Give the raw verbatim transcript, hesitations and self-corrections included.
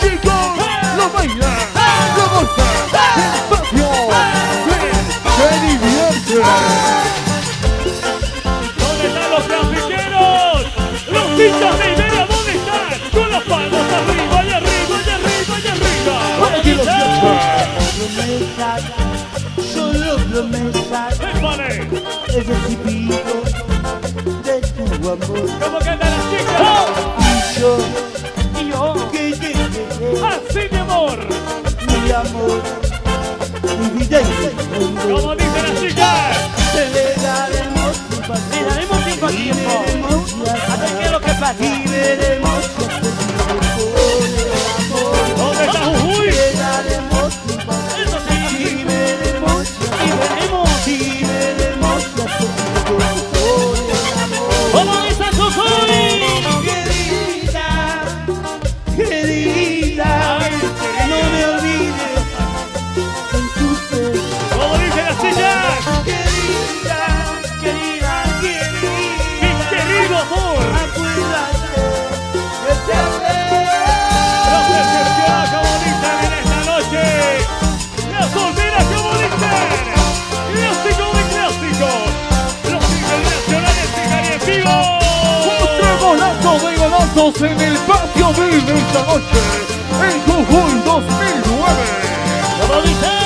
chicos, lo bailan, lo gozan, el patio, se divierte. ¿Dónde están los trafiqueros? Los hinchas de Ibera, ¿dónde están? Con las palmas arriba, y arriba, y arriba, y arriba. Aquí los hinchas. Promesas, solo promesas. ¡Épale! Ese tipito de tu amor. ¿Cómo cantan las chicas? Y yo, Y yo, que te quedé, así mi amor. mi amor, mi vida y mi mundo. ¿Cómo dicen las chicas? Te le daremos tiempo a Le daremos tiempo a tiempo. Hasta que lo que pasa. y veremos si has perdido por el amor. ¿Dónde está Jujuy? Te daremos tiempo a Eso sí. y veremos si has Y veremos. y veremos si has perdido por el amor. ¿Cómo dice Jujuy? Querida, querida, no me olvides en tu ser. ¿Cómo dicen las chicas? Querida, Querida. Mi querido amor. acuérdate que te amé. Los decepcionados, como dicen en esta noche. Las solteras, como dicen. Clásico de clásicos. Los internacionales y caribeños. Otro golazo de golazos en el patio Vive esta noche en Jujuy dos mil nueve. Como dicen.